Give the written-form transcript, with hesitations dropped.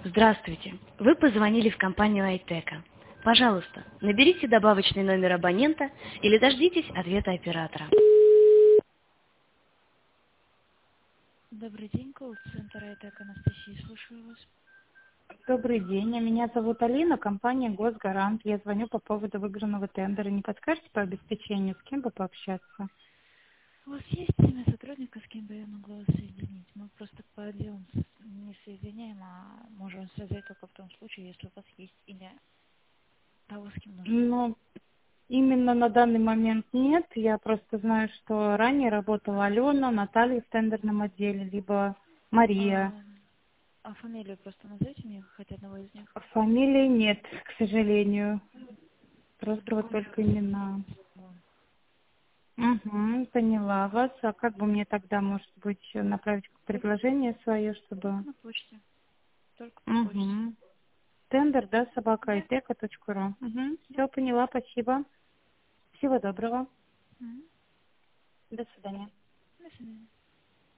Здравствуйте. Вы позвонили в компанию Айтека. Пожалуйста, наберите добавочный номер абонента или дождитесь ответа оператора. Добрый день, колл-центр Айтек, Анастасия, слушаю вас. Добрый день, меня зовут Алина, компания Госгарант. Я звоню по поводу выигранного тендера. Не подскажете по обеспечению, с кем бы пообщаться? У вас есть имя сотрудника, с кем бы я могла вас соединить? Мы просто по отделам не соединяем, а можем связать только в том случае, если у вас есть имя того, с кем нужно. Ну, именно на данный момент нет. Я просто знаю, что ранее работала Алена, Наталья в тендерном отделе, либо Мария. А фамилию просто назовите мне хоть одного из них. Фамилии нет, к сожалению. В Просто вот только документах. имена. Угу, поняла вас. А как бы мне тогда, может быть, направить предложение свое, чтобы... На почте. Только по почте. Угу. Тендер, да, собака Да. итека.ру. Угу. Да. Все, поняла, спасибо. Всего доброго. Мгм. До свидания. До свидания.